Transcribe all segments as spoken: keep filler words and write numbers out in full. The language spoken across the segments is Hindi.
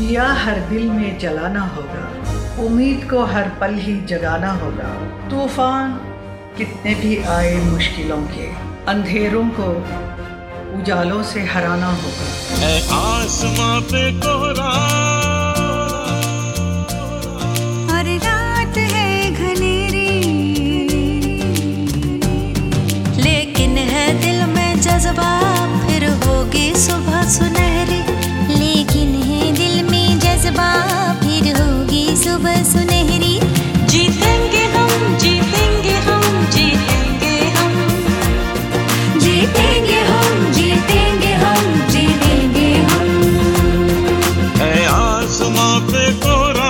दिया हर दिल में जलाना होगा, उम्मीद को हर पल ही जगाना होगा। तूफान कितने भी आए मुश्किलों के, अंधेरों को उजालों से हराना होगा। है आसमां पे कोहरा और रात है घनेरी, लेकिन है दिल में जज्बा, फिर होगी सुबह सुनहरी। लेकिन है दिल में जज्बा, फिर होगी सुबह सुनहरी। जीतेंगे हम, जीतेंगे हम, जीतेंगे हम, जीतेंगे हम, जीतेंगे हम, जीतेंगे हम। है आसमां पे कोहरा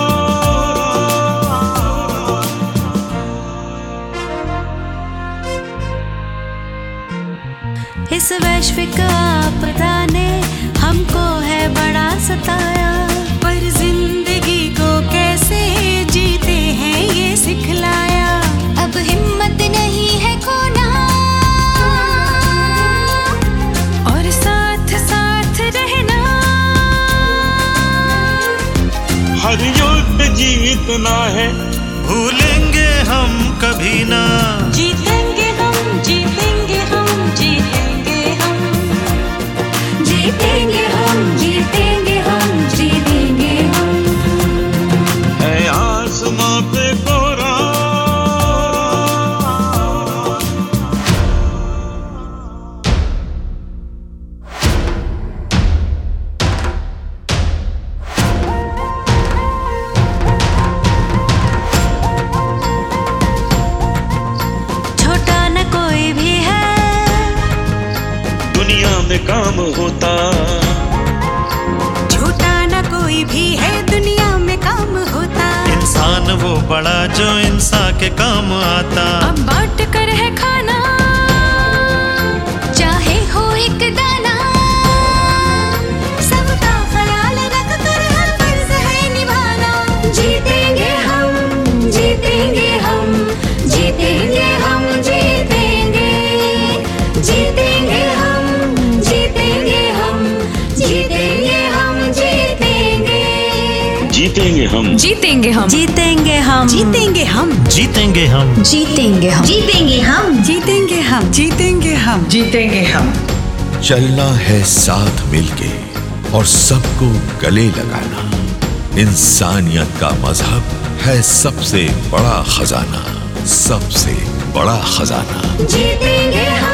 इस वैश्विक आपदा ने हमको है बड़ा सताया, पर जिंदगी को कैसे जीते हैं ये सिखलाया। अब हिम्मत नहीं है खोना, और साथ साथ रहना। हर युद्ध जीतना है, भूलेंगे हम कभी ना। जीतेंगे हम, जीतेंगे हम, जीतेंगे हम, जीतेंगे हम, जीतेंगे हम, जीतेंगे हम। है आसमां पे कोहरा छोटा न कोई भी है दुनिया में काम होता, छोटा न कोई भी है दुनिया में काम होता। इंसान वो बड़ा जो इंसान के काम आता। अब बांट कर है खाना, चाहे हो एक दाना। सबका ख्याल रख कर हर फर्ज है निभाना। जीतेंगे हम, जीतेंगे हम, जीतेंगे हम, जीतेंगे, जीतेंगे हम, जीतेंगे हम, जीतेंगे हम, जीतेंगे, जीतेंगे हम, जीतेंगे हम, जीतेंगे हम, जीतेंगे हम, जीतेंगे हम, जीतेंगे हम, जीतेंगे हम, जीतेंगे हम, जीतेंगे हम, जीतेंगे हम। चलना है साथ मिलके और सबको गले लगाना। इंसानियत का मजहब है सबसे बड़ा खजाना, सबसे बड़ा खजाना। जीतेंगे हम।